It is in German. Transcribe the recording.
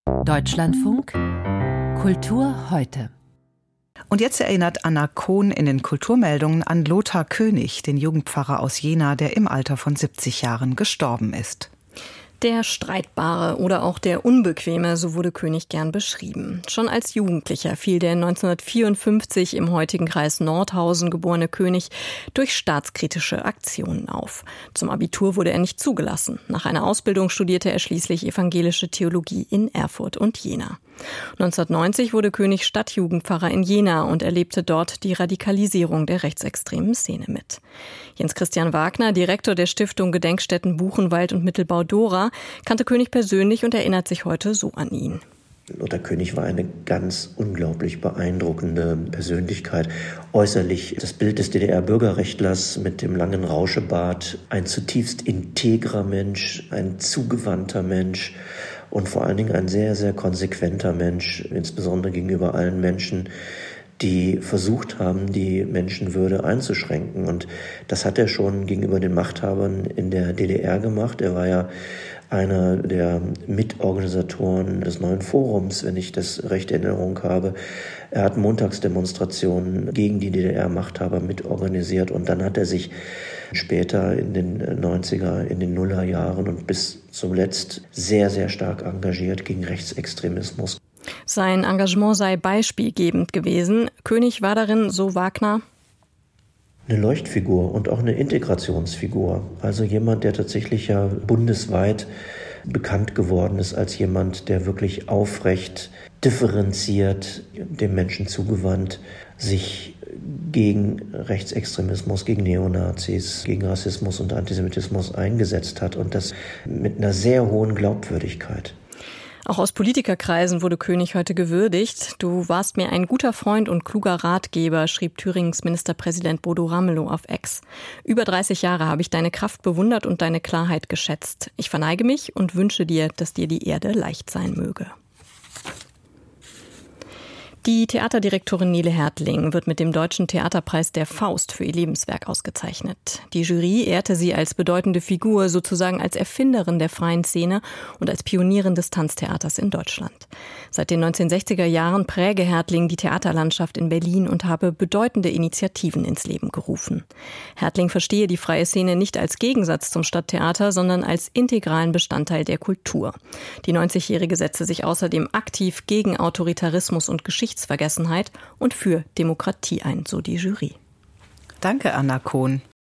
Deutschlandfunk Kultur heute. Und jetzt erinnert Anna Kohn in den Kulturmeldungen an Lothar König, den Jugendpfarrer aus Jena, der im Alter von 70 Jahren gestorben ist. Der Streitbare oder auch der Unbequeme, so wurde König gern beschrieben. Schon als Jugendlicher fiel der 1954 im heutigen Kreis Nordhausen geborene König durch staatskritische Aktionen auf. Zum Abitur wurde er nicht zugelassen. Nach einer Ausbildung studierte er schließlich evangelische Theologie in Erfurt und Jena. 1990 wurde König Stadtjugendpfarrer in Jena und erlebte dort die Radikalisierung der rechtsextremen Szene mit. Jens Christian Wagner, Direktor der Stiftung Gedenkstätten Buchenwald und Mittelbau Dora, kannte König persönlich und erinnert sich heute so an ihn. Lothar König war eine ganz unglaublich beeindruckende Persönlichkeit. Äußerlich das Bild des DDR-Bürgerrechtlers mit dem langen Rauschebart, ein zutiefst integrer Mensch, ein zugewandter Mensch und vor allen Dingen ein sehr, sehr konsequenter Mensch, insbesondere gegenüber allen Menschen, die versucht haben, die Menschenwürde einzuschränken. Und das hat er schon gegenüber den Machthabern in der DDR gemacht. Er war ja einer der Mitorganisatoren des neuen Forums, wenn ich das recht in Erinnerung habe. Er hat Montagsdemonstrationen gegen die DDR-Machthaber mitorganisiert und dann hat er sich später in den 90er, in den Nullerjahren und bis zuletzt sehr, sehr stark engagiert gegen Rechtsextremismus. Sein Engagement sei beispielgebend gewesen. König war darin, so Wagner, eine Leuchtfigur und auch eine Integrationsfigur. Also jemand, der tatsächlich ja bundesweit bekannt geworden ist als jemand, der wirklich aufrecht, differenziert, dem Menschen zugewandt, sich gegen Rechtsextremismus, gegen Neonazis, gegen Rassismus und Antisemitismus eingesetzt hat und das mit einer sehr hohen Glaubwürdigkeit. Auch aus Politikerkreisen wurde König heute gewürdigt. Du warst mir ein guter Freund und kluger Ratgeber, schrieb Thüringens Ministerpräsident Bodo Ramelow auf X. Über 30 Jahre habe ich deine Kraft bewundert und deine Klarheit geschätzt. Ich verneige mich und wünsche dir, dass dir die Erde leicht sein möge. Die Theaterdirektorin Nele Hertling wird mit dem Deutschen Theaterpreis der Faust für ihr Lebenswerk ausgezeichnet. Die Jury ehrte sie als bedeutende Figur, sozusagen als Erfinderin der freien Szene und als Pionierin des Tanztheaters in Deutschland. Seit den 1960er Jahren präge Hertling die Theaterlandschaft in Berlin und habe bedeutende Initiativen ins Leben gerufen. Hertling verstehe die freie Szene nicht als Gegensatz zum Stadttheater, sondern als integralen Bestandteil der Kultur. Die 90-Jährige setze sich außerdem aktiv gegen Autoritarismus und Geschichtsvergessenheit und für Demokratie ein, so die Jury. Danke, Anna Kohn.